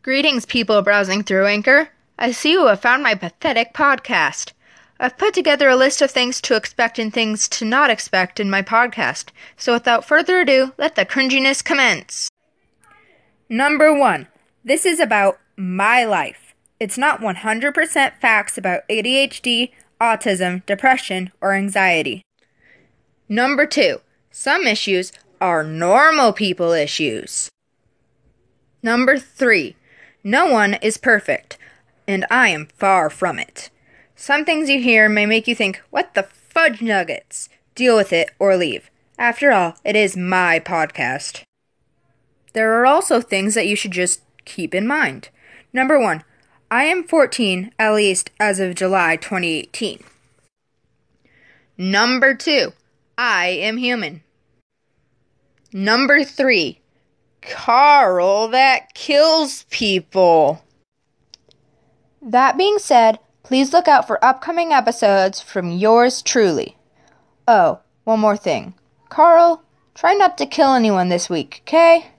Greetings, people browsing through Anchor. I see you have found my pathetic podcast. I've put together a list of things to expect and things to not expect in my podcast. So without further ado, let the cringiness commence. Number 1. This is about my life. It's not 100% facts about ADHD, autism, depression, or anxiety. Number 2. Some issues are normal people issues. Number 3. No one is perfect, and I am far from it. Some things you hear may make you think, what the fudge nuggets? Deal with it or leave. After all, it is my podcast. There are also things that you should just keep in mind. Number 1. I am 14, at least as of July 2018. Number 2. I am human. Number 3. Carl that kills people. That being said, please look out for upcoming episodes from yours truly. Oh, one more thing. Carl, try not to kill anyone this week, okay?